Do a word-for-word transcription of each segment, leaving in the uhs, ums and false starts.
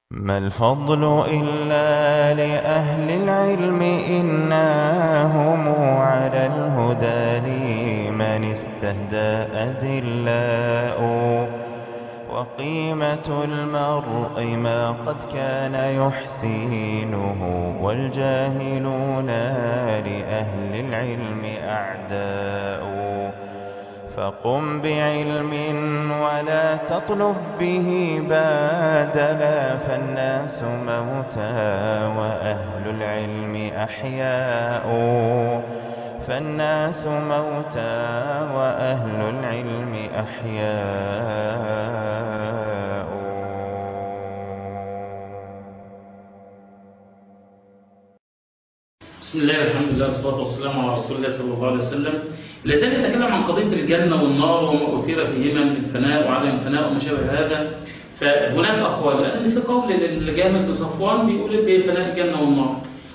ما الفضل إلا لأهل العلم إنهم على الهدى لمن استهدى أدلاء وقيمة المرء ما قد كان يحسينه والجاهلون لأهل العلم أعداء فقم بعلم ولا تطلب به بادلا فالناس موتى وأهل العلم أحياء فالناس موتى وأهل العلم أحياء. بسم الله والحمد لله والصلاة والسلام على رسول الله صلى الله عليه وسلم. لا زال نتكلم عن قضية الجنة والنار وما أثير فيهما من الفناء وعدم الفناء وما شابه هذا. فهناك أقوال، لأن في قول للجامع بن صفوان بيقول بفناء الجنة والنار،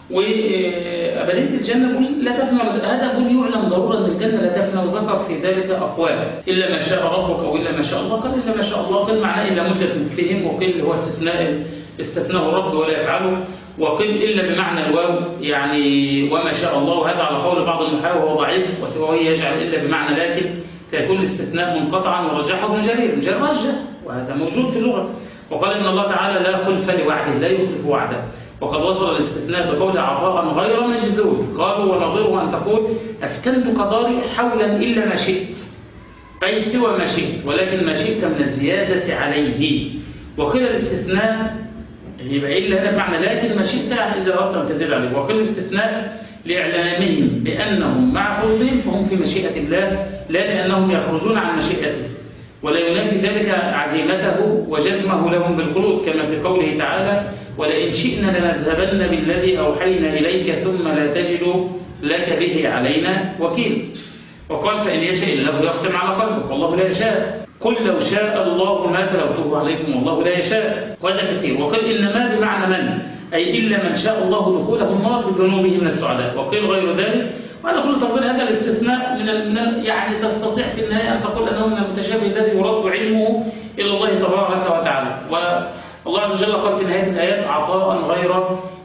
وأبدية الجنة بيقول لا تفنى. هذا بيقول يعلم ضرورة أن الجنة لا تفنى، وذكر في ذلك أقوال: إلا ما شاء ربك أو إلا ما شاء الله. قال إلا ما شاء الله، قال معناه إلا مدة مكفهم، وقل هو استثناء استثناه رب ولا يفعله، وقل إلا بمعنى الواو يعني وما شاء الله. وهذا على قول بعض النحاة وهو ضعيف، وسواه يجعل إلا بمعنى لكن، فيكون الاستثناء منقطعا، ورجحه ابن جرير. جرير رجح، وهذا موجود في اللغة. وقال إن الله تعالى لا خلف لوعده، لا يخلف وعده. وقد وصل الاستثناء بقول عطاء غير مجذوذ. قالوا ونظيره أن تقول أسكنتك داري حولا إلا ما شئت، أي سوى ما شئت، ولكن ما شئت من الزيادة عليه. وقيل الاستثناء يبقى إلا هنا بمعنى لكن ما شئت إذا أردت أن تزيد عليه. وقيل الاستثناء لإعلامهم بأنهم مع خروجهم فهم في مشيئة الله، لا لأنهم يخرجون عن مشيئته، ولا ينافي ذلك عزيمته وجزمه لهم بالخلود، كما في قوله تعالى: ولئن شئنا لنذهبن بالذي أوحينا إليك ثم لا تجد لك به علينا وكيل. وقال: فإن يشاء الله يختم على قلبك والله لا يشاء، قل لو شاء الله ما تلوته عليكم والله لا يشاء. وهذا كثير. وقال إنما بمعنى من، أي إلا من شاء الله دخوله النار بذنوبه من السعداء. وقيل غير ذلك. وأنا قلت تقول هذا الاستثناء من من يعني تستطيع في النهاية أن تقول أنه من المتشابه الذي يرد علمه إلى الله تبارك وتعالى. والله عز وجل قال في نهاية الآيات: عطاء غير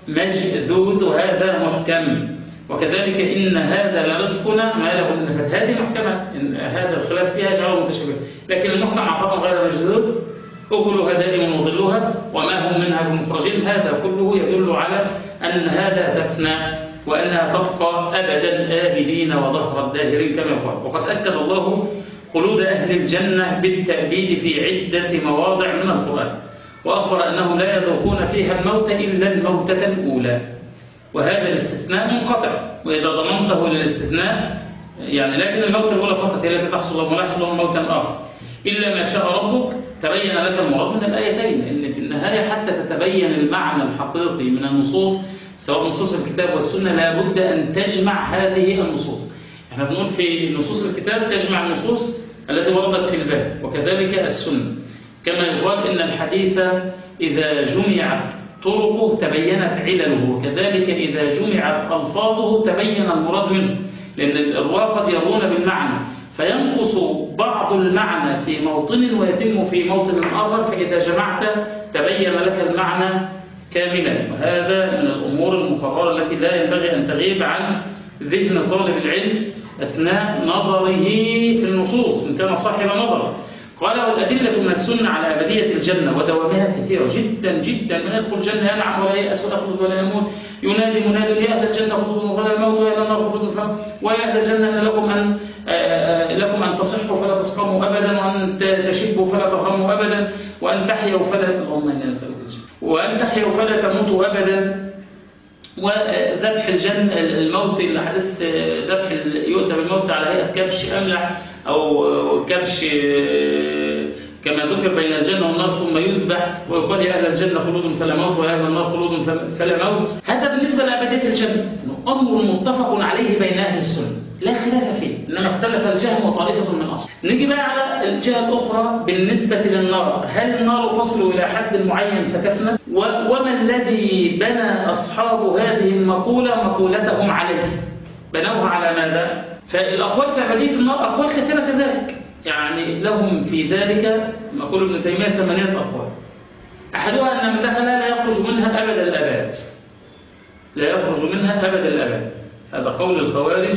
مجذوذ وهذا محكم. وكذلك إن هذا لرزقنا ما له من نفاد. هذه محكمة، إن هذا الخلاف فيها جعله متشابه، لكن المحكم عطاء غير مجذوذ أكلها دائم وظلها وما هم منها بمخرجين. هذا كله يدل على أن هذا تفنى وأنها تبقى أبدا آبدين وظهر الداهرين كما يقال. وقد أكد الله خلود أهل الجنة بالتأبيد في عدة مواضع من القرآن، وأخبر أنهم لا يذوقون فيها الموت إلا الموتة الأولى. وهذا الاستثناء منقطع، وإذا ضمنته للاستثناء يعني لكن الموت الأولى فقط هي التي تحصل لهم، ولا يحصل لهم موتا آخر. إلا ما شاء ربك تبين لك المراد من الآيتين، إن في النهاية حتى تتبين المعنى الحقيقي من النصوص سواء نصوص الكتاب والسنة لابد أن تجمع هذه النصوص. احنا بنقول في نصوص الكتاب تجمع النصوص التي وردت في الباب، وكذلك السنة. كما يقال إن الحديث إذا جمعت طرقه تبينت علله، وكذلك إذا جمعت ألفاظه تبين المراد منه، لأن الرواة قد يرون بالمعنى فينقص بعض المعنى في موطن ويتم في موطن آخر، فإذا جمعت تبين لك المعنى كاملا. وهذا من الأمور المقررة التي لا ينبغي أن تغيب عن ذهن طالب العلم أثناء نظره في النصوص إن كان صاحب نظر. قال: والأدلة من السنة على أبدية الجنة ودوامها كثيرة جدا جدا. من يدخل الجنة ينعم ولا يأس ولا يخلد ولا يموت، ينادي مناد: يا أهل الجنة خلود ولا موت ولا نار خلود، ويا أهل الجنة لكم أن لكم أن تصحوا فلا تسقموا أبدا، وأن تشبوا فلا تغموا أبدا، وأن تحيوا فلا اللهم إنا نسألك الجنة، وأن تحيوا فلا تموتوا أبدا. وذبح الجنة الموت اللي حدث ذبح يؤتى بالموت على هيئة كبش أملح أو كبش كما ذكر بين الجنة والنار ثم يذبح، ويقال: يا أهل الجنة خلود فلا موت ويا أهل النار خلود فلا موت. هذا بالنسبة لأبدية الجنة أمر متفق عليه بين أهل السنة لا خلاف فيه، إنما اختلف الجهم وطائفة من أصل. نيجي بقى على الجهة الأخرى بالنسبة للنار. هل النار تصل إلى حد معين فتفنى؟ وما الذي بنى أصحاب هذه المقولة مقولتهم عليه؟ بنوها على ماذا؟ فالأقوال في أبدية النار أقوال كثيرة كذلك، يعني لهم في ذلك مقول ابن تيمية ثمانية أقوال. أحدها أن من دخل لا منها أبد الأبد، لا يخرج منها أبد الأبد. هذا قول الخوارج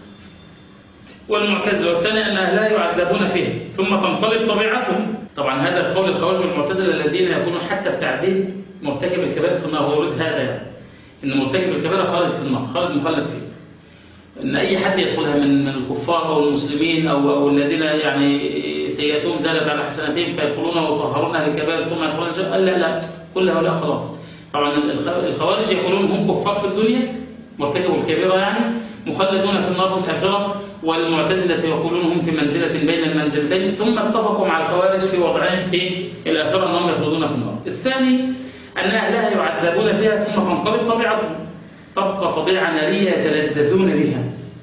والمعتزلة. والثاني أنها لا يعذبون فيه ثم تنقلب طبيعتهم. طبعا هذا قول الخوارج والمعتزلة الذين يقولون حتى بتعذيب مرتكب الكبائر في النار. هو يريد هذا يعني إن مرتكب الكبائر خالد في النار، خالد مخلد فيه. إن أي حد يدخلها من الكفار أو المسلمين أو, أو الذين يعني سيئاتهم زادت على حسناتهم فيدخلون ويطهرون أهل الكبائر ثم يدخلون الجنة، لا لا كل هؤلاء خلاص. طبعا الخوارج يقولون هم كفار في الدنيا مرتكبوا الكبيرة يعني مخلدون في النار في الآخرة، والمعتزلة يقولون هم في منزلة بين المنزلتين، ثم اتفقوا مع الخوارج في وضعهم في الآخرة أنهم يخلدون في النار. الثاني أن أهلها يعذبون فيها ثم تنقلب طبيعتهم، تبقى طبيعة نارية يتلذذون بها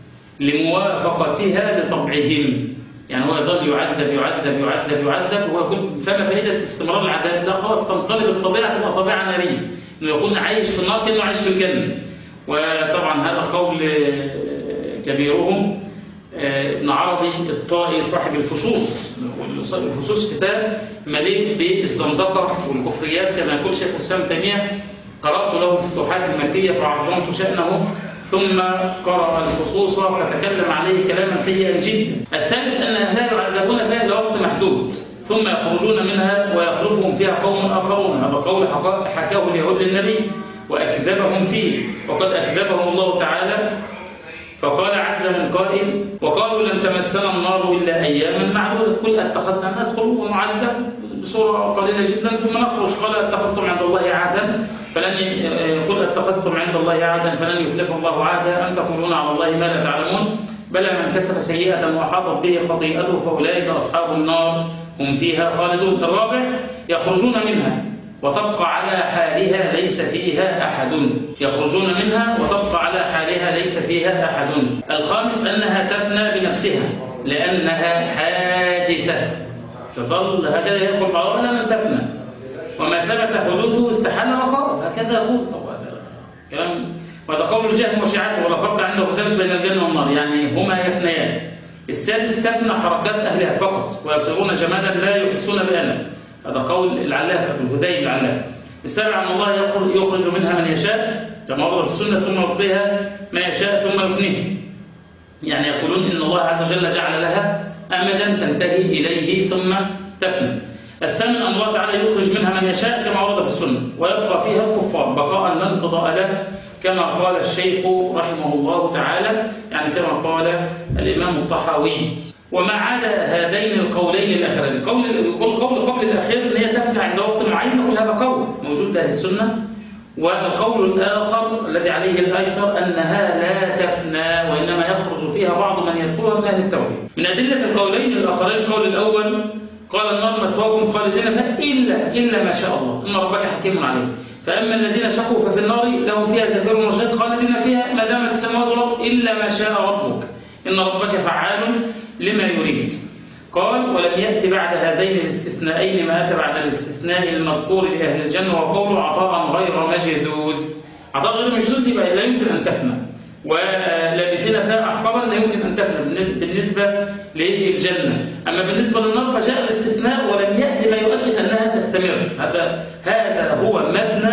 لموافقتها لطبعهم. يعني هو يظل يعذب يعذب يعذب يعذب ويكون فما فائدة استمرار العذاب ده؟ خلاص تنقلب الطبيعة تبقى طبيعة نارية، إنه يكون عايش في النار كأنه عايش في الجنة. وطبعا هذا قول كبيرهم ابن عربي الطائي صاحب الفصوص. الفصوص كتاب مليء بالزندقة والكفريات كما يقول شيخ الإسلام تيمية. قرأت له الفتوحات المكية فعظمت شأنه، ثم قرأ الفصوص فتكلم عليه كلاما سيئا جدا. الثالث أن أهلها يعذبون فيها لوقت محدود ثم يخرجون منها ويخلفهم فيها قوم آخرون. هذا قول حكاه اليهود للنبي وأكذبهم فيه، وقد أكذبهم الله تعالى فقال عز من قائل وقالوا لن تمسنا النار إلا أياما معدودة قل أتخذنا ندخل ونعذب بصورة قليلة جدا ثم نخرج. قال أتخذتم عند الله عهدا فلن قل أتخذتم عند الله عهدا فلن يخلف الله عهدا أن تقولون على الله ما لا تعلمون بلى من كسب سيئة وحاطت به خطيئته فأولئك أصحاب النار هم فيها خالدون. الرابع يخرجون منها وتبقى على حالها ليس فيها أحد، يخرجون منها وتبقى على حالها ليس فيها أحد. الخامس أنها تفنى بنفسها لأنها حادثة، تظل هكذا يدخل بعضها لن تفنى، وما ثبت حدوثه استحال بقاؤه. هكذا هو كلام. وهذا قول الجهم وشيعته ولا فرق عنده ذلك بين الجنة والنار، يعني هما يفنيان. السادس تفنى حركات أهلها فقط ويصيرون جمالا لا يحسون بألم. هذا قول العلاف أبو الهدي العلاف. السابع أن الله يخرج منها من يشاء كما ورد في السنة ثم يعطيها ما يشاء ثم يفنيه. يعني يقولون إن الله عز وجل جعل لها أمدا تنتهي إليه ثم تفنى. الثامن أن الله تعالى يخرج منها من يشاء كما ورد في السنة ويبقى فيها الكفار بقاء لا انقضاء له كما قال الشيخ رحمه الله تعالى، يعني كما قال الإمام الطحاوي. وما عدا هذين القولين الأخرين، قول القول قبل الأخير اللي هي تفنى عند وقت معين، نقول هذا قول موجود أهل السنة. والقول الآخر الذي عليه الأيسر أنها لا تفنى وإنما يخرج فيها بعض من يدخلها من أهل التوحيد. من أدلة القولين الآخرين القول الأول قال النار مثواكم خالدين فيها إلا إلا ما شاء الله إن ربك حكيم عليه. فأما الذين شقوا ففي النار لهم فيها زفير وشهيق خالدين فيها ما دامت السماوات والأرض إلا ما شاء ربك إن ربك فعال لما يريد. قال ولم يأتي بعد هذين الاستثنائين ما أتى بعد الاستثناء المذكور لأهل الجنة وقوله عطاء غير مجدود. عطاء غير مجدود يبقى لا يمكن أن تفنى، ولابثين فيها أحقابا لا يمكن أن تفنى بالنسبة للجنة. أما بالنسبة للنار فجاء الاستثناء ولم يأتي ما يؤكد أنها تستمر. هذا هذا هو مبنى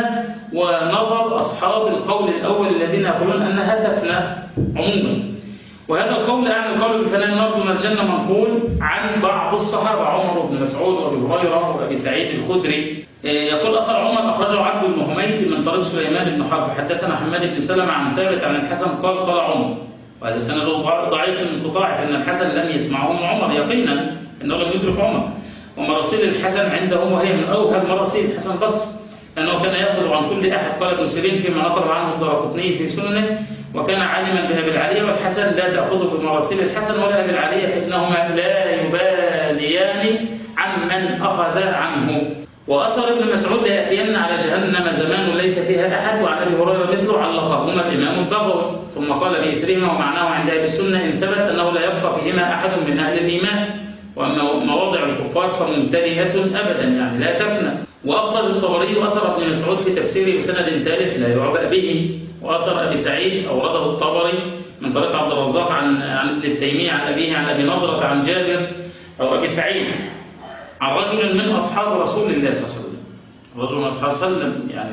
ونظر أصحاب القول الأول الذين يقولون أنها تفنى عموما. وهذا القول أعني القول بفناء النار دون الجنة منقول عن بعض الصحابة عمر بن مسعود وأبي هريرة وأبي سعيد الخدري. يقول أخر عمر أخرجه عبد بن حميد من طريق سليمان بن حرب حدثنا حماد بن سلمة عن ثابت عن الحسن قال قال عمر، وهذا سند ضعيف انقطاع فإن الحسن لم يسمعه من عمر يقينا أنه لم يدرك عمر. ومراسيل الحسن عنده وهي من أوهى مراسيل الحسن البصري لأنه كان يأخذ عن كل أحد. قال ابن سيرين فيما نقل عنه الدارقطني في سننه وكان عالما بأبي العالية والحسن لا تأخذه بمراسيل الحسن ولا أبي العالية فإنهما لا يباليان عن من أخذ عنه. وأثر ابن مسعود ليأتين على جهنم زمان ليس فيها أحد وعن أبي هريرة مثله علقهما الإمام البغوي. ثم قال بإثرهما ومعناه عند أهل السنة إن ثبت أنه لا يبقى فيهما أحد من أهل الإيمان، وأما مواضع الكفار فممتلئة أبدا يعني لا تفنى. وأخرج الطبري أثر ابن مسعود في تفسيره بسند ثالث لا يعبأ به. وأثر أبي سعيد أورده الطبري من طريق عبد الرزاق عن عن ابن التيمية عن أبيه عن أبي نضرة عن جابر أو أبي سعيد عن رجل من أصحاب رسول الله صلى الله عليه وسلم. رجل من أصحاب صلى الله عليه وسلم يعني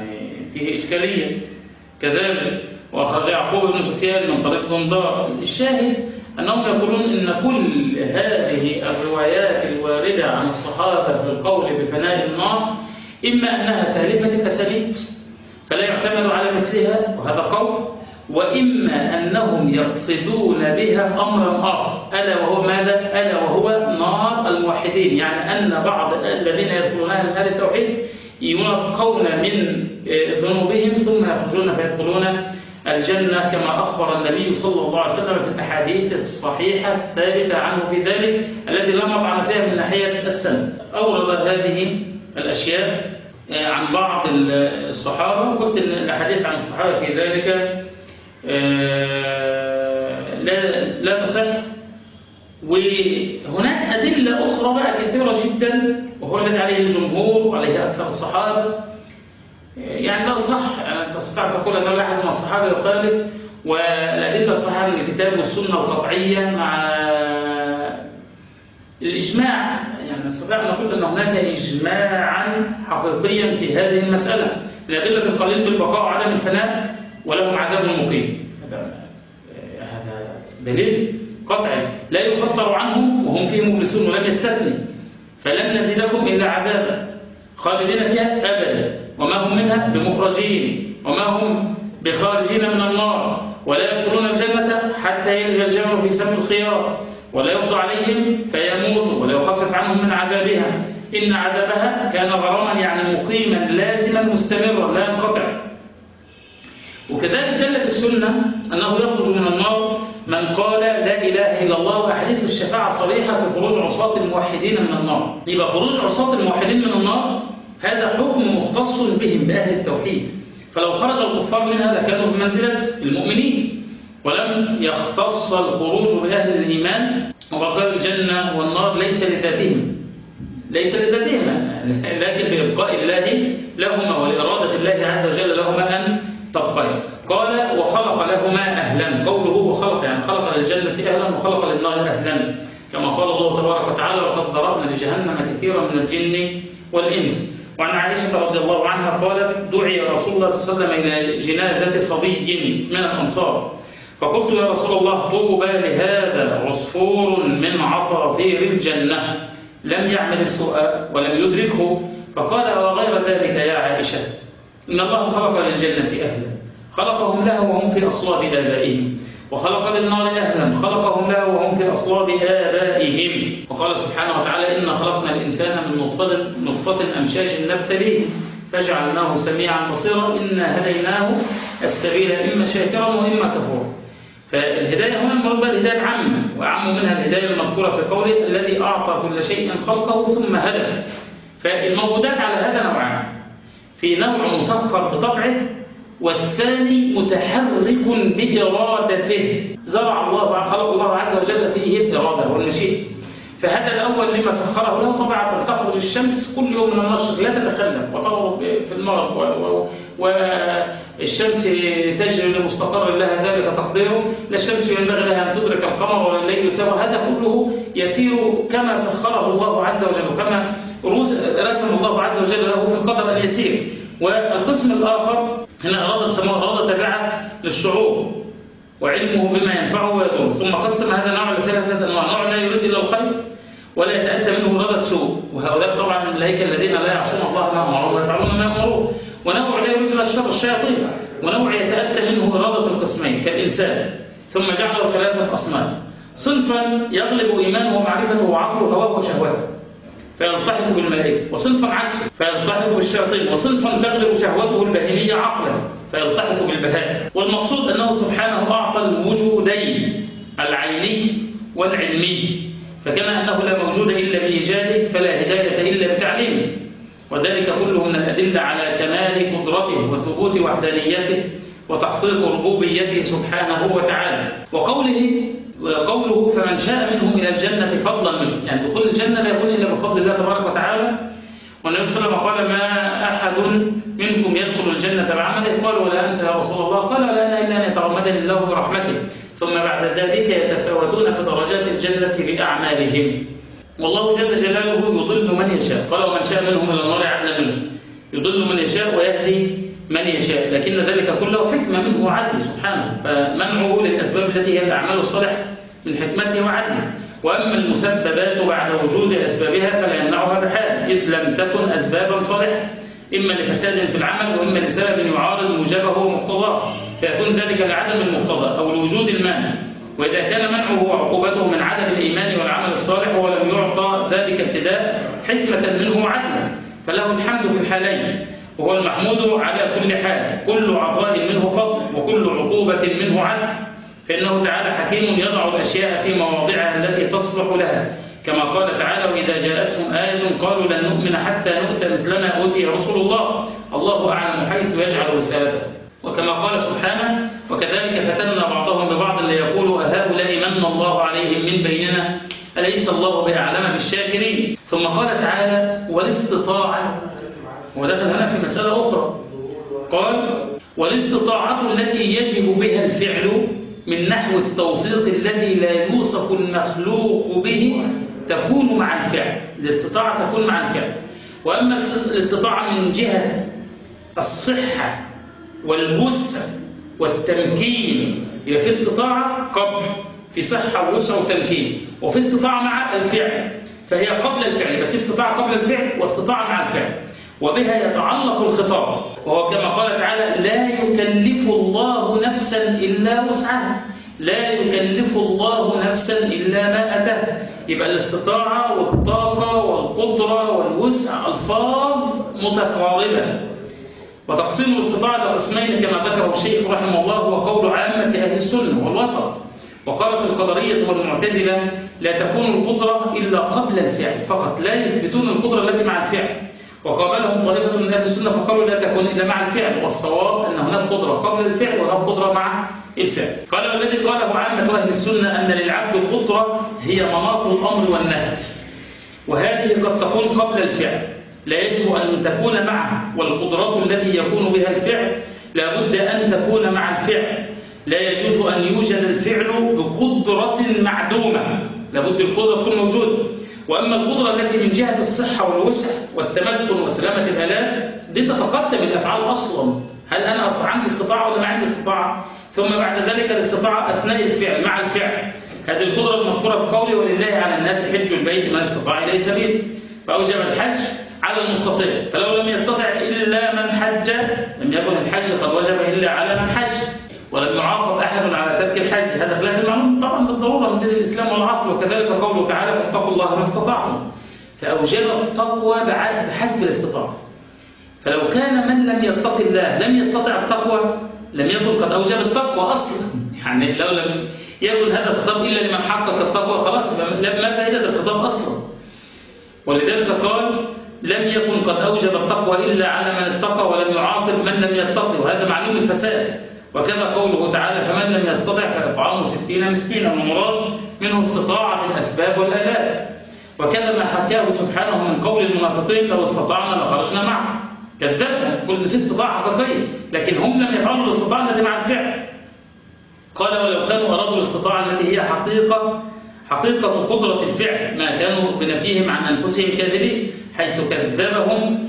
فيه إشكالية. كذلك وأخرج يعقوب بن سفيان من طريق غندار. الشاهد أنهم يقولون إن كل هذه الروايات الواردة عن الصحابة في القول بفناء النار إما أنها تالفة التسانيد فلا يعتمد على مثلها وهذا قول، وإما أنهم يقصدون بها أمرا آخر ألا وهو ماذا؟ ألا وهو نار الموحدين، يعني أن بعض الذين يدخلونها من أهل التوحيد ينقون من ذنوبهم ثم يخرجون فيدخلون الجنة كما أخبر النبي صلى الله عليه وسلم في الأحاديث الصحيحة الثابتة عنه في ذلك التي لا مطعن فيها من ناحية السند. أورد هذه الأشياء عن بعض الصحابة، وقلت أن الأحاديث عن الصحابة في ذلك لا لا تصح. وهناك أدلة أخرى بقى كثيرة جدا وهو الذي عليه الجمهور وعليه أكثر الصحابة، يعني لا صح أن تستطيع تقول أن لا أحد من الصحابة يخالف، والأدلة الصحيحة من الكتاب والسنة القطعية مع الإجماع، يعني نستطيع أن نقول أن هناك إجماعا حقيقيا في هذه المسألة. الأدلة القليل بالبقاء وعدم الفناء ولهم عذاب مقيم، هذا دليل قطعي لا يخطر عنهم وهم فيه مبلسون ولم يستثني، فلن نزيدكم إلا عذابا خالدين فيها أبدا وما هم منها بمخرجين وما هم بخارجين من النار، ولا يدخلون الجنة حتى يلج الجمل في سم الخيار، ولا يقضى عليهم فيموتوا ولا يخفف عنهم من عذابها، إن عذابها كان غراما يعني مقيما لازما مستمرا لا ينقطع. وكذلك دلت السنة أنه يخرج من النار من قال لا إله إلا الله، وأحاديث الشفاعة صريحة في خروج عصاة الموحدين من النار. يبقى خروج عصاة الموحدين من النار هذا حكم مختص بهم بأهل التوحيد، فلو خرج الكفار منها لكانوا بمنزلة المؤمنين، ولم يختص الخروج بأهل الإيمان. وبقاء الجنة والنار ليس لذاتهم ليس لذاتهما لكن بإبقاء الله لهما ولإرادة الله عز وجل لهما أن تبقيا. قال وخلق لهما أهلا، قوله وخلق يعني خلق للجنة أهلا وخلق للنار أهلا، كما قال الله تبارك وتعالى وقد ضربنا لجهنم كثيرا من الجن والإنس. وعن عائشة رضي الله عنها قالت دعي رسول الله صلى الله عليه وسلم إلى جنازة صبي من الأنصار، فقلت يا رسول الله طوبى لهذا عصفور من عصافير الجنة لم يعمل السوء ولم يدركه، فقال وغير ذلك يا عائشة إن الله خلق للجنة أهلا خلقهم له وهم في أصلاب آبائهم، وخلق للنار أهلا خلقهم له وهم في أصلاب آبائهم. وقال سبحانه وتعالى إن خلقنا الإنسان من نطفة, نطفة أمشاج نبتليه فجعلناه سميعا بصيرا إنا هديناه السبيل إما شاكرا وإما كفورا. فالهداية هنا المراد الهداية عامة، وأعم منها الهداية المذكورة في قوله الذي أعطى كل شيء خلقه ثم هدى. فالموجودات على هذا نوعان، في نوع مسخر بطبعه والثاني متحرك بإرادته، زرع الله خلق الله عز وجل فيه الإرادة والمشيئة. فهذا الأول لما سخره له طبعا تخرج الشمس كل يوم من المشرق لا تتخلف وتغرب في المغرب، والشمس تجري لمستقر لها ذلك تقديره، لا الشمس ينبغي لها أن تدرك القمر ولا الليل يساوي، هذا كله يسير كما سخره الله عز وجل وكما رسم الله عز وجل له في القدر أن يسير. والقسم الآخر هنا أراد السماء أراد تبعه للشعور وعلمه بما ينفعه ويضره، ثم قسم هذا النوع لثلاثة أنواع، نوع لا يريد إلا الخير ولا يتأتى منه إرادة سوء، وهؤلاء طبعا الملائكة الذين لا يعصون الله ما أمرهم ويفعلون ما يأمرون، ونوع لا يريد إلا الشر الشياطين، ونوع يتأتى منه إرادة القسمين كالإنسان، ثم جعله ثلاثة أصناف، صنفا يغلب إيمانه ومعرفته وعقله هواه وشهواته فيلتحق بالملائكة، وصنفا عكسه فيلتحق بالشياطين، وصنفا تغلب شهوته البهيمية عقلا فيلتحق بالبهائم. والمقصود أنه سبحانه أعطى الوجودين العيني والعلمي، فكما أنه لا موجود إلا بإيجاده فلا هداية إلا بتعليمه، وذلك كله من الأدلة على كمال قدرته وثبوت وحدانيته وتحقيق ربوبيته سبحانه وتعالى. وقوله قوله فمن شاء منهم إلى الجنة فضلا منه، يعني دخول الجنة لا يكون إلا بفضل الله تبارك وتعالى. والنبي صلى الله عليه وسلم قال ما أحد منكم يدخل الجنة بعمله، قال ولا أنت يا رسول الله؟ قال لا أنا إلا أن يتغمدني الله برحمته، ثم بعد ذلك يتفاوتون في درجات الجنة بأعمالهم، والله جل جلاله يضل من يشاء، قال ومن شاء منهم إلى النار عدل منه، يضل من يشاء ويهدي من يشاء، لكن ذلك كله حكمة منه وعدل سبحانه، فمنعه للأسباب التي هي الأعمال الصالحة من حكمته وعدله. وأما المسببات بعد وجود أسبابها فلا يمنعها بحال، إذ لم تكن أسبابا صالحة، إما لفساد في العمل وإما لسبب يعارض موجبه ومقتضاه، فيكون ذلك لعدم المقتضى أو لوجود المانع. وإذا كان منعه وعقوبته من عدم الإيمان والعمل الصالح ولم يعطى ذلك ابتداء حكمة منه وعدلا، فله الحمد في الحالين، وهو المحمود على كل حال. كل عطاء منه فضل وكل عقوبة منه عدل، فإنه تعالى حكيم يضع الأشياء في مواضعها التي تصلح لها، كما قال تعالى: وإذا جاءتهم آية قالوا لن نؤمن حتى نؤتى مثل ما أوتي رسول الله، الله أعلم حيث يجعل رسالته. وكما قال سبحانه: وكذلك فتنا بعضهم ببعض ليقولوا أهؤلاء من الله عليهم من بيننا أليس الله بأعلم بالشاكرين. ثم قال تعالى: والاستطاعة، ودخل هنا في مسألة أخرى، قال: والاستطاعة التي يجب بها الفعل من نحو التوفيق الذي لا يوصف المخلوق به تكون مع الفعل. الاستطاعة تكون مع الفعل. وأما الاستطاعة من جهة الصحة والوسع والتمكين، هي في استطاعة قبل، في صحة ووسع وتمكين، وفي استطاعة مع الفعل، فهي قبل الفعل، يبقى في استطاعة قبل الفعل واستطاعة مع الفعل، وبها يتعلق الخطاب، وهو كما قال تعالى: لا يكلف الله نفسا إلا وسعها، لا يكلف الله نفسا إلا ما أتاها. يبقى الاستطاعة والطاقة والقدرة والوسع ألفاظ متقاربة. وتقسيم الاستطاعة لقسمين كما ذكره الشيخ رحمه الله، هو قول عامة أهل السنة والوسط. وقالت القدرية والمعتزلة: لا تكون القدرة إلا قبل الفعل فقط، لا يثبتون القدرة التي مع الفعل. وقابلهم طائفة من أهل السنة فقالوا: لا تكون إلا مع الفعل، والصواب أن هناك قدرة قبل الفعل وهناك قدرة مع الفعل. قال: والذي قاله عامة أهل السنة أن للعبد القدرة هي مناط الأمر والنهي، وهذه قد تكون قبل الفعل، لا يجب أن تكون معه. والقدرات التي يكون بها الفعل لا بد أن تكون مع الفعل، لا يجوز أن يوجد الفعل بقدرة معدومة، لا بد القدرة تكون موجودة. وأما القدرة التي من جهة الصحة والوسع والتمكن وسلامة الآلات دي تتقدم الأفعال أصلا، هل أنا أصلا عندي استطاعة ولا ما عندي استطاعة؟ ثم بعد ذلك الاستطاعة أثناء الفعل مع الفعل. هذه القدرة المذكورة في قوله: ولله على الناس حج البيت من استطاع إليه سبيل، فأوجب الحج على المستطيع، فلو لم يستطع إلا من حج لم يكن الحج قد وجب إلا على من حج، ولم يعاقب أحد على ترك الحج. هذا خلاف المعلوم طبعا بالضرورة من دين الإسلام والعقل. وكذلك قوله تعالى: فاتقوا الله ما استطعتم، فأوجب التقوى بحسب الاستطاعة. فلو كان من لم يتق الله لم يستطع التقوى لم يكن قد أوجب التقوى أصلا، يعني لو لم يكن هذا الخطاب إلا لمن حقق التقوى خلاص ما فائدة الخطاب أصلا. ولذلك قال: لم يكن قد أوجب التقوى إلا على من اتقى ولم يعاقب من لم يتقي، وهذا معلوم الفساد. وكذا قوله تعالى: فمن لم يستطع فإطعام ستين مسكينا، والمراد منه استطاعة الأسباب والآلات. وكذا ما حكاه سبحانه من قول المنافقين: لو استطعنا لخرجنا معه، كذبهم، قلنا في استطاعة حقيقية، لكن هم لم يفعلوا الاستطاعة التي مع الفعل. قال: ولو كانوا أرادوا الاستطاعة التي هي حقيقة حقيقة قدرة الفعل ما كانوا بنفيهم عن أنفسهم كاذبين، حيث كذبهم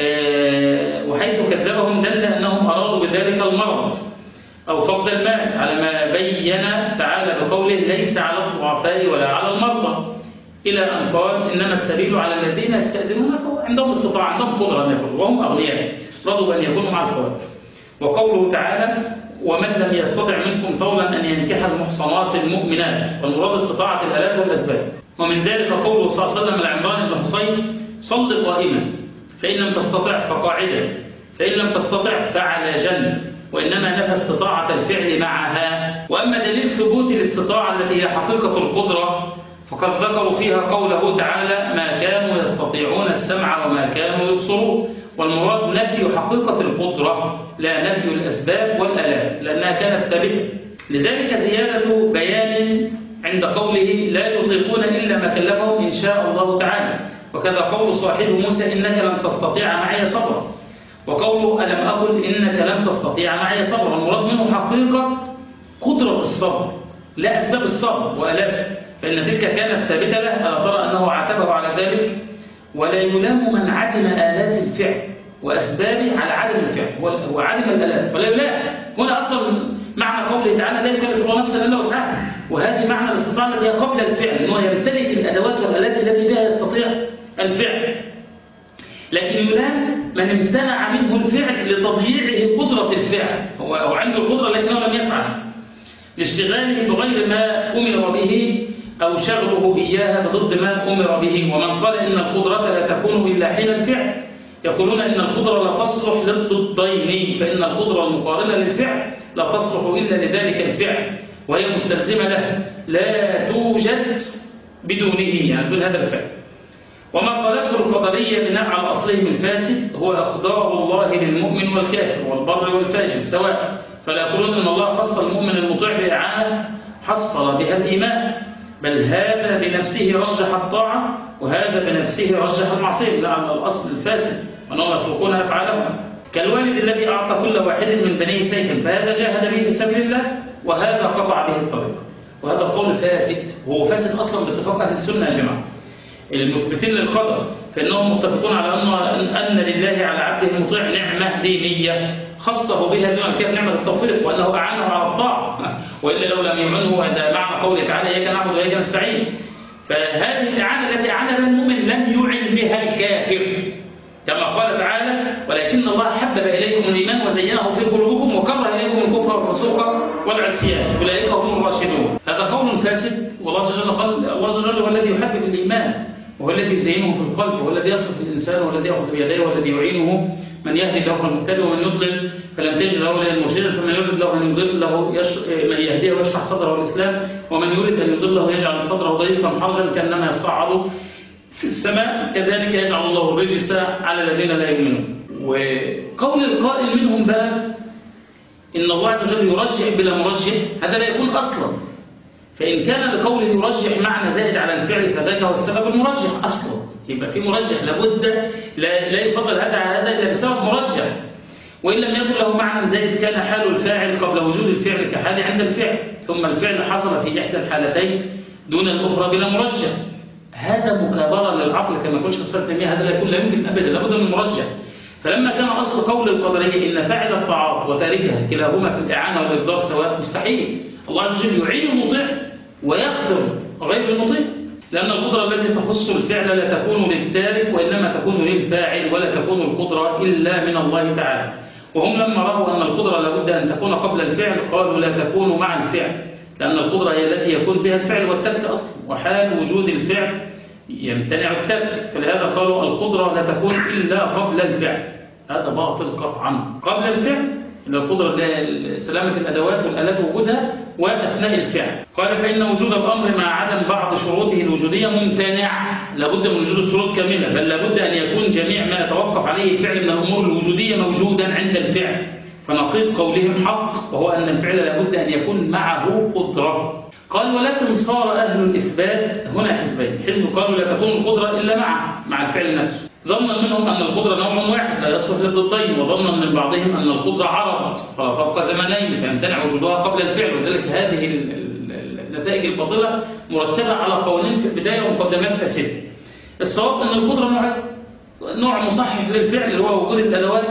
آه وحيث كذبهم دل أنهم أرادوا بذلك المرض أو فقد المال، على ما بين تعالى بقوله: ليس على الضعفاء ولا على المرضى، إلى أن قال: إنما السبيل على الذين يستأذنونك عندهم استطاعة، عندهم قدرة أن يفعلوا وهم أغنياء رضوا أن يكونوا مع الخوارج. وقوله تعالى: ومن لم يستطع منكم طولا أن ينكح المحصنات المؤمنات، والمراد استطاعة الآلات والأسباب. ومن ذلك قوله صلى الله عليه وسلم لعمران بن حصين: صل قائما، فإن لم تستطع فقاعدا، فإن لم تستطع فعلى جنب، وإنما نفى استطاعة الفعل معها. وأما دليل ثبوت الاستطاعة التي هي حقيقة القدرة فقد ذكروا فيها قوله تعالى: ما كانوا يستطيعون السمع وما كانوا يبصرون، والمراد نفي حقيقة القدرة لا نفي الأسباب والآلات، لأنها كانت ثابتة. لذلك زيادة بيان عند قوله: لا يطيقون إلا ما كلفهم إن شاء الله تعالى. وكذا قول صاحب موسى: إنك لن تستطيع معي صبرا، وقوله: ألم أقل إنك لن تستطيع معي صبرا، المراد منه حقيقة قدرة الصبر لا أسباب الصبر وآلاته، فإن تلك كانت ثابتة له. ألا ترى أنه عاتبه على ذلك؟ ولا يلام من عدم آلات الفعل، وأسبابه على عدم الفعل، هو عدم الآلات ولا لا. هنا أصلا معنى قوله تعالى لا يكلف الله نفسا إلا وسعها، وهذه معنى الاستطاعة التي هي قبل الفعل، أنه يمتلك الأدوات والآلات التي بها يستطيع الفعل. لكن يلام من امتنع منه الفعل لتضييعه قدرة الفعل، هو عنده القدرة لكنه لم يفعل، لاشتغاله بغير ما أمر به أو شغله إياها بضد ما أمر به. ومن قال إن القدرة لا تكون إلا حين الفعل يقولون إن القدرة لا تصلح للضدين، فإن القدرة المقارنة للفعل لا تصلح إلا لذلك الفعل وهي مستلزمة له، لا توجد بدونه، يعني بدون هذا الفعل. وما قالته القدرية بناء على أصلهم الفاسد هو أقدار الله للمؤمن والكافر والبر والفاجر سواء، فلا يقولون أن الله خص المؤمن المطيع بإعانة حصل بها الإيمان، بل هذا بنفسه رجح الطاعة وهذا بنفسه رجح المعصية، لأن الأصل الفاسد وأنهم يخلقون أفعالهم. كالوالد الذي أعطى كل واحد من بنيه سيفا فهذا جاهد به في سبيل الله وهذا قطع به الطريق، وهذا القول فاسد، وهو فاسد أصلا باتفاق أهل السنة يا جماعة المثبتين للقدر، فإنهم متفقون على أن أن لله على عبده المطيع نعمة دينية خصه بها دون الكافر نعمة التوفيق، وأنه أعانه على الطاعة، وإلا لو لم يعنه هذا معنى قوله تعالى إياك نعبد وإياك نستعين. فهذه الإعانة التي أعان بها المؤمن لم يعن بها الكافر، كما قال تعالى ولكن الله حبب إليكم الإيمان وزينه في قلوبكم وكره إليكم الكفر والفسوق والعصيان أولئك هم الراشدون. هذا قول فاسد، والله عز وجل قال الله عز وجل هو الذي يحبب الإيمان وهو الذي يزينه في القلب وهو الذي يصف الإنسان وهو الذي يأخذ بيديه والذي يعينه، من يهدي له فالمهتدي ومن يضلل فلم تجد له وليا مرشدا، فمن يريد له ان يضل له يش... من يهديه ويشرح صدره الاسلام ومن يريد ان يضله يجعل صدره ضيقا حرجا كانما يصعد في السماء كذلك يجعل الله الرجس على الذين لا يؤمنون. وقول القائل منهم بقى ان الله عز وجل يرجح بلا مرجح هذا لا يكون اصلا، فان كان لقوله يرجح معنى زائد على الفعل فذاك هو السبب المرجح اصلا، يبقى في مرجح لابد لا, لا يفضل هذا على هذا إلا بسبب مرجح، وإن لم يكن له معنى زائد كان حال الفاعل قبل وجود الفعل كحال عند الفعل، ثم الفعل حصل في إحدى الحالتين دون الأخرى بلا مرجح. هذا مكابرة للعقل كما يقول شيخ الإسلام ابن تيمية، هذا لا يكون لا يمكن أبدا لابد من مرجح. فلما كان أصل قول القدرية إن فاعل الطاعات وتاركها كلاهما في الإعانة والإقدار سواء مستحيل، الله عز وجل يعين المطيع ويخدم غير المطيع، لأن القدرة التي تخص الفعل لا تكون للتارك وإنما تكون للفاعل ولا تكون القدرة إلا من الله تعالى. وهم لما رأوا أن القدرة لابد أن تكون قبل الفعل قالوا لا تكون مع الفعل، لأن القدرة هي التي يكون بها الفعل والترك أصلا، وحال وجود الفعل يمتنع الترك، فلهذا قالوا القدرة لا تكون إلا قبل الفعل. هذا باطل قطعا. قبل الفعل إن القدرة لسلامة الأدوات والآلات وجودها وأثناء الفعل. قال فإن وجود الأمر مع عدم بعض شروطه الوجودية ممتنع، لابد من وجود الشروط كاملة، بل لابد أن يكون جميع ما يتوقف عليه الفعل من الأمور الوجودية موجودا عند الفعل، فنقيض قولهم حق وهو أن الفعل لابد أن يكون معه قدرة. قال ولكن صار أهل الإثبات هنا حزبين، حزب قالوا لا تكون القدرة إلا مع مع الفعل نفسه، ظنا منهم أن القدرة نوع واحد لا يصلح للضدين، وظنا من بعضهم أن القدرة عرض فلا فرق زمنين فيمتنع وجودها قبل الفعل، وذلك هذه النتائج الباطلة مرتبة علعلى قوانين في البداية ومقدمات فاسدة. الصواب أن القدرة نوع نوع مصحح للفعل اللي هو وجود الأدوات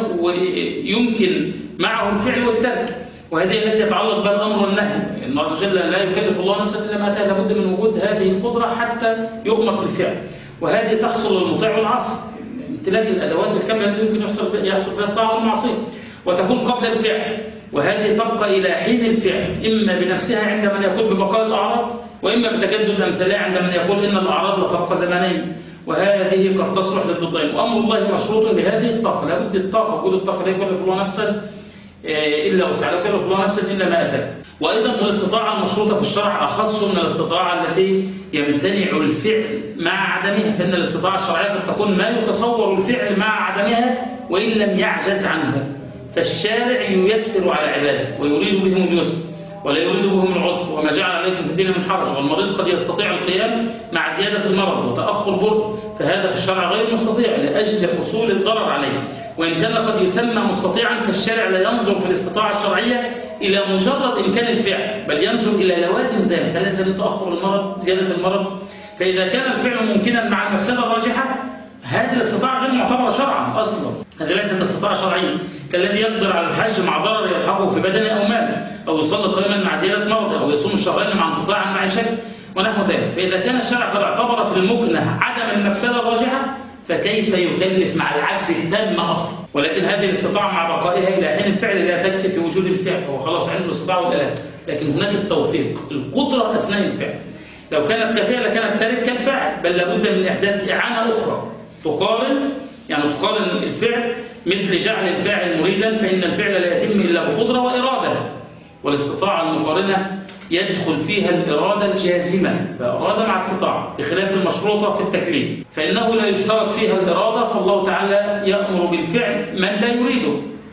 ويمكن معه الفعل والترك، وهذه التي يتعلق بها الأمر والنهي. الله عز وجل لا يكلف الله نفسا إلا ما آتاه، لابد من وجود هذه القدرة حتى يؤمر بالفعل، وهذه تحصل للمطيع والعاصي، امتلاك الأدوات الكاملة التي يمكن يحصل يحصل بها الطاعة والمعصية، وتكون قبل الفعل، وهذه تبقى إلى حين الفعل إما بنفسها عند من يقول ببقاء الأعراض، وإما بتجدد أمثالها عند من يقول إن الأعراض لا تبقى زمنين، وهذه قد تصلح للضدين. وأمر الله مشروط بهذه الطاقة، لابد الطاقة وجود الطاقة لا يكلف الله نفسا إلا وسعها، لا يكلف الله نفسا إلا ما أتاه. وأيضا الاستطاعة المشروطة في الشرع أخص من الاستطاعة التي يمتنع الفعل مع عدمها، فإن الاستطاعة الشرعية قد تكون ما يتصور الفعل مع عدمها وإن لم يعجز عنه، فالشارع ييسر على عباده ويريد بهم اليسر ولا يريد بهم العسر، وما جعل عليكم في الدين من حرج، والمريض قد يستطيع القيام مع زيادة المرض وتأخر برد، فهذا في الشرع غير مستطيع لأجل حصول الضرر عليه، وإن كان قد يسمى مستطيعا فالشارع لا ينظر في الاستطاعة الشرعية إلى مجرد إمكان الفعل، بل ينظر إلى لوازم ذلك، هل تأخر المرض زيادة المرض، فإذا كان الفعل ممكنا مع المفسدة الراجحة هذه الاستطاعة غير معتبرة شرعا أصلا، هذه ليست استطاعة شرعية، كالذي يقدر على الحج مع ضرر يلحقه في بدنه أو ماله، أو يصلي قائما مع زيادة مرضه، أو يصوم الشهرين مع انقطاع عن معيشته ونحو ذلك. فإذا كان الشرع قد اعتبر في المكنة عدم المفسدة الراجحة، فكيف يكلف مع العجز التام أصلا؟ ولكن هذه الاستطاعة مع بقائها إلى حين الفعل لا تكفي في وجود الفعل، هو خلاص عنده الاستطاعة والآلات، لكن هناك التوفيق، القدرة أثناء الفعل. لو كانت كافية لكانت ترك كالفعل، بل لابد من إحداث إعانة أخرى تقارن، يعني تقارن الفعل مثل جعل الفاعل مريدا، فإن الفعل لا يتم إلا بقدرة وإرادة، والاستطاعة المقارنة يدخل فيها الإرادة الجازمة، فإرادة مع استطاعة، بخلاف المشروطة في التكليف فإنه لا يشترط فيها الإرادة، فالله تعالى يأمر بالفعل من لا يريده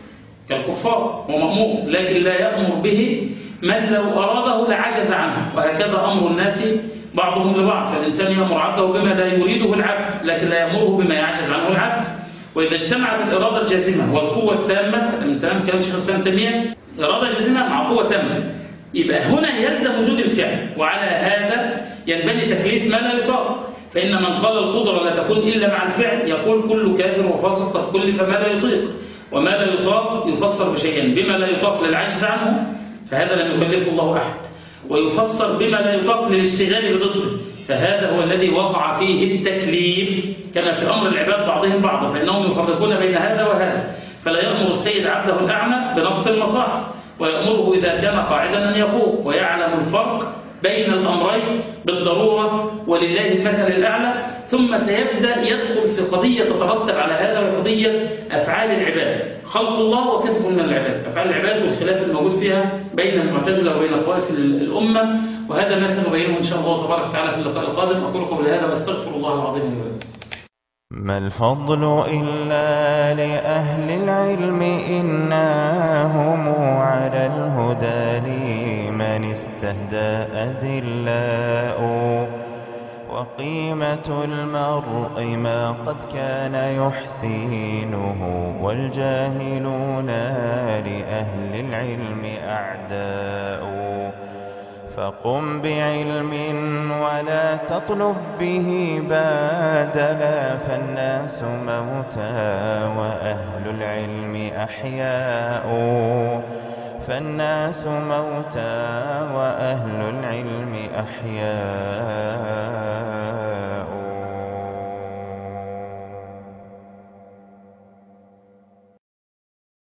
كالكفار ومأمور، لكن لا يأمر به من لو أراده لعجز عنه، وهكذا أمر الناس بعضهم لبعض، فالإنسان يأمر عبده بما لا يريده العبد، لكن لا يأمره بما يعجز عنه العبد. وإذا اجتمعت الإرادة الجازمة والقوة التامة، من تمام كلام شيخ الإسلام تيمية، إرادة جازمة مع قوة تامة، يبقى هنا يلزم وجود الفعل، وعلى هذا ينبني تكليف ما لا يطاق. فإن من قال القدرة لا تكون إلا مع الفعل يقول كل كافر وفاسق قد كلف ما لا يطيق، وما لا يطاق يفسر بشيئين: بما لا يطاق للعجز عنه، فهذا لم يكلفه الله أحد، ويفسر بما لا يطاق للاشتغال بضده، فهذا هو الذي وقع فيه التكليف، كما في أمر العباد بعضهم بعضا، فإنهم يفرقون بين هذا وهذا، فلا يأمر السيد عبده الأعمى بنقط المصاحف، ويأمره إذا كان قاعدا أن يقوم، ويعلم الفرق بين الأمرين بالضرورة، ولله المثل الأعلى. ثم سيبدأ يدخل في قضية تترتب على هذا، وقضية أفعال العباد، خلق الله وكسب من العباد، أفعال العباد والخلاف الموجود فيها بين المعتزلة وبين طوائف الأمة، وهذا ما سنبينه إن شاء الله تبارك وتعالى في اللقاء القادم. أقول قولي هذا واستغفر الله العظيم لي ولكم. ما الفضل إلا لأهل العلم، إنهم على الهدى لمن استهدى أذلاء، وقيمة المرء ما قد كان يحسينه، والجاهلون لأهل العلم أعداء. فقم بعلم ولا تطلب به بادلا، فالناس موتى وأهل العلم أحياء، فالناس موتى وأهل العلم أحياء.